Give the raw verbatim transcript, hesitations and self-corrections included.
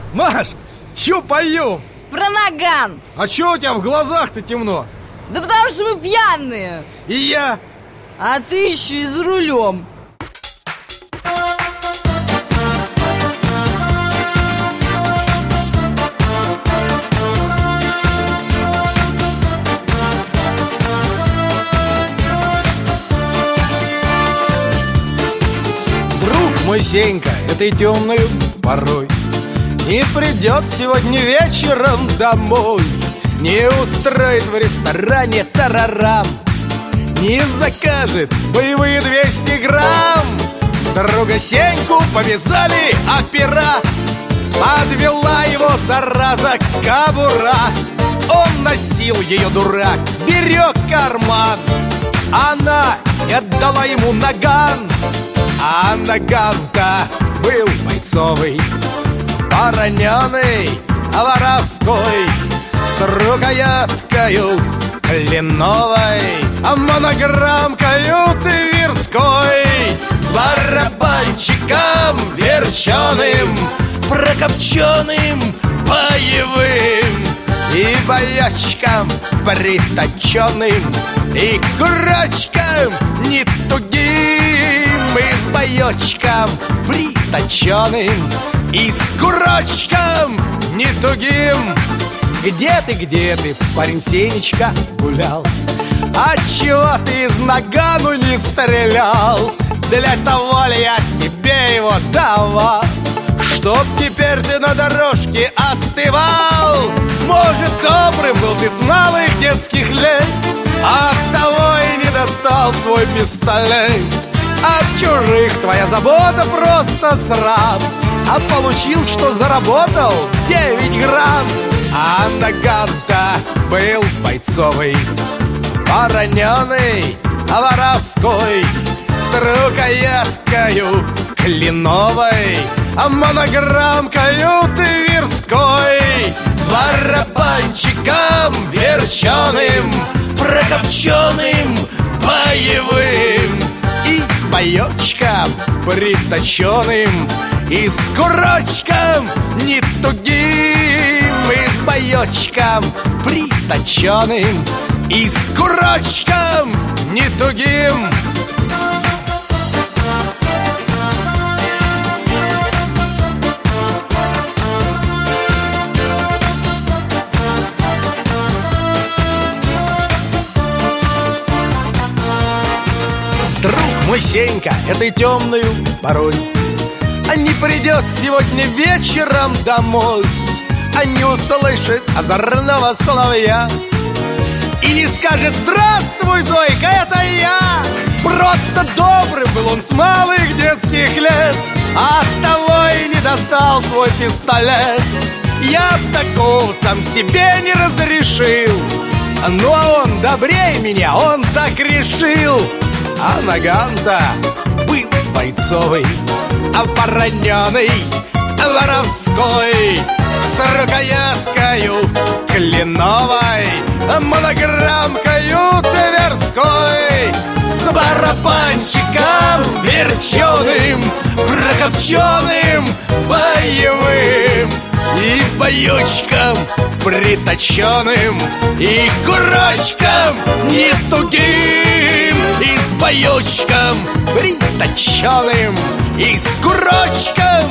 Маш, чё поем? Про наган. А чё у тебя в глазах-то темно? Да потому что мы пьяные. И я. А ты еще и за рулем. Друг мой Сенька этой темной порой не придет сегодня вечером домой, не устроит в ресторане тарарам, не закажет боевые двести грамм. Друга Сеньку повязали опера, подвела его зараза кобура. Он носил ее, дурак, берег карман. Она не отдала ему наган, а наган-то был бойцовый, вороненый, воровской, с рукояткою кленовой, а монограммкою тверской, с барабанчиком верченым, прокопченым, боевым, и боячком приточенным, и курочком не тугим, и с боечком приточенным, и с курочком не тугим. Где ты, где ты, парень Сенечка, гулял? Отчего ты из нагану не стрелял? Для того ли я тебе его давал, чтоб теперь ты на дорожке остывал? Может, добрым был ты с малых детских лет, оттого и не достал свой пистолет. От чужих твоя забота просто срам, а получил, что заработал девять грамм. А наган-то был бойцовый, вороненый, воровской, с рукояткою кленовой, а монограммкою тверской, с барабанчиком верченым, прокопченым, боевым, и с боечком приточенным, и с курочком не тугим, и с боечком приточенным, и с курочком не тугим. Друг мой Сенька этой темною порой а не придет сегодня вечером домой, а не услышит озорного соловья и не скажет: здравствуй, Зойка, это я. Просто добрым был он с малых детских лет, оттого и не достал свой пистолет. Я б такого сам себе не разрешил, ну а он добрее меня, он так решил. А наган-то был бойцовый, а вороненый, воровской, с рукояткою кленовой, монограммкою тверской, с барабанчиком верченым, прокопченым, боевым, и боечком приточенным, и курочком не тугим, и с боечком приточенным, и с курочком